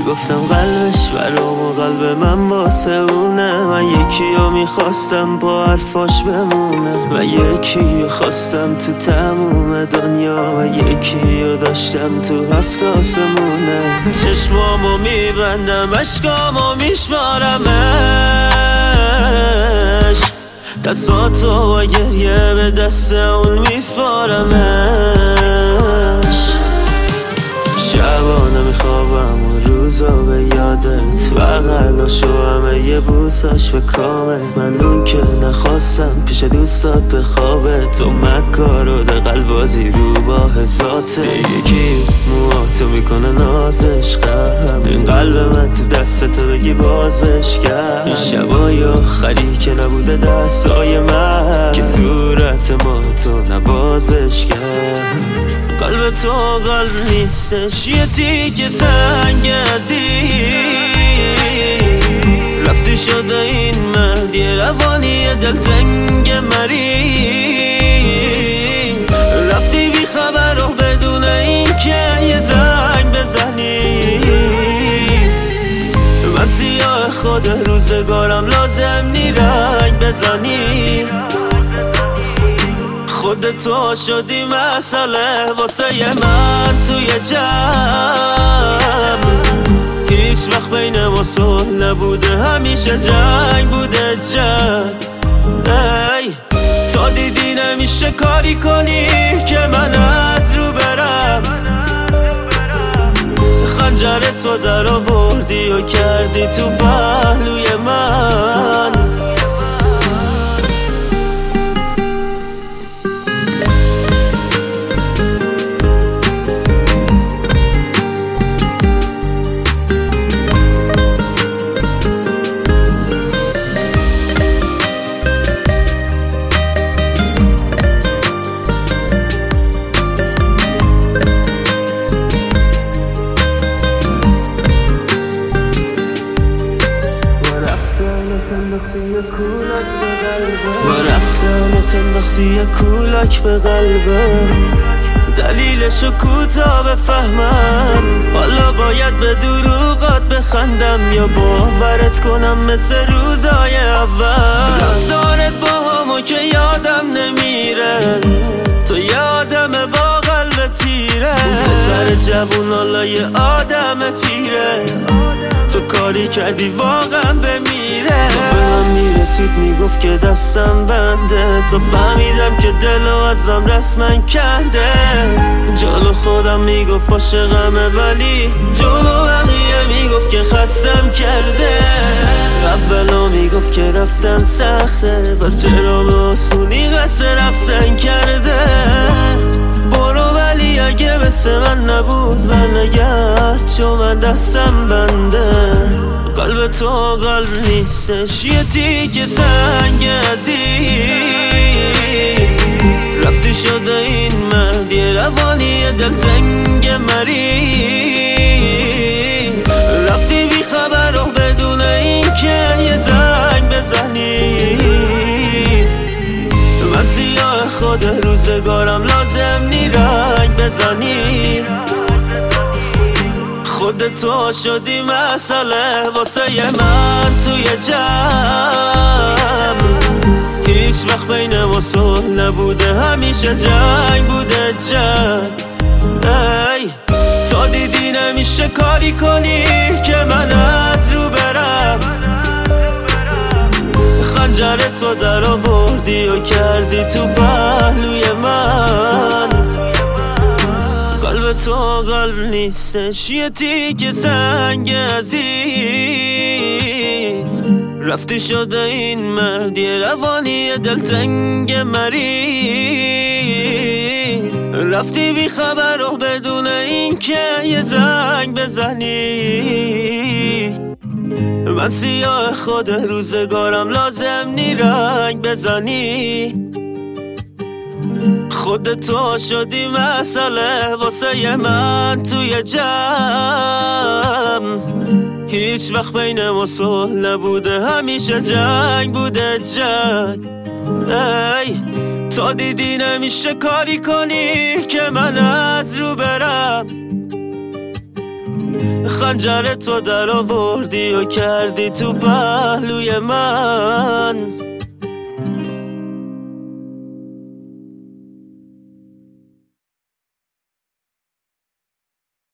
میگفتم قلبش برام و قلب من واسه اونه. من یکی رو میخواستم با حرفاش بمونه و یکی رو خواستم تو تموم دنیا و یکی رو داشتم تو هفت آسمونه. چشمامو میبندم عشقامو میشمارمش، دستاتو و گریه به دست اون میسپارمش. شبانه میخوابم و روزا به یادت و قلاشو همه یه بوساش به کامت. من اون که نخواستم پیش دوستات به خوابت و مکار و دقل بازی رو با ذاته. یکی موهاتو میکنه نازش غم، این قلب من تو دستتو بگی باز بشکن. این شبای آخری که نبوده دستای من که صورت ما تو نبازش کرد. قلب تو قلب نیستش، یه تیکه سنگ عزیز. رفتی شده این مرد یه روانی دلتنگ مریض. رفتی بی خبر و بدون این که یه زنگ بزنی. من سیاه خود روزگارم لازم نی رنگ بزنی. خودتو شدی مسئله واسه من توی جمع. هیچ وقت بین ما صلح نبوده، همیشه جنگ بوده جنگ. ای تا دیدی نمیشه کاری کنی که من از رو برم. خنجر تو در آوردی و کردی تو پهلوی من. با رفتنت انداختی یه کولاک به قلبم. دلیلشو کوتاه بفهمم، حالا باید به دروغات بخندم یا باورت کنم مثل روزای اول. رفتارت با همو که یادم نمیره، تو یه آدم با قلب تیره. سر جوون حالا یه آدم پیره، تو کاری کردی واقعا بمیره. تو به من میرسید میگفت که دستم بنده، تو فهمیدم که دلو ازم رسما کنده. جلو خودم میگفت عاشقمه ولی جلو بقیه میگفت که خستم کرده. اولو میگفت که رفتن سخته، پس چرا به آسونی قصد رفتن کرده. برو ولی اگه مثل من نبود برنگرد، چون من دستم بنده. قلب تو قلب نیستش، یه تیکه سنگ عزیز. رفتی شده این مرد یه روانی دلتنگ مریض. رفتی بی خبر و بدون این که یه زنگ بزنی. من سیاه خود روزگارم لازم نی رنگ بزنی. خودتو شدی مسئله واسه من توی جمع. هیچ وقت بین ما صلح نبوده، همیشه جنگ بوده جنگ. ای تا دیدی نمیشه کاری کنی که من از رو برم. خنجر تو در آوردی و کردی تو پهلوی من. قلب تو قلب نیستش، یه تیکه سنگ عزیز. رفتی شده این مرد یه روانی دلتنگ مریض. رفتی بی خبر و بدون این که یه زنگ بزنی. من سیاه خود روزگارم لازم نی رنگ بزنی. خودتو شدی مسئله واسه من توی جمع. هیچ وقت بین ما صلح نبوده، همیشه جنگ بوده جنگ. ای تا دیدی نمیشه کاری کنی که من از رو برم. خنجر تو در آوردی و کردی تو پهلوی من.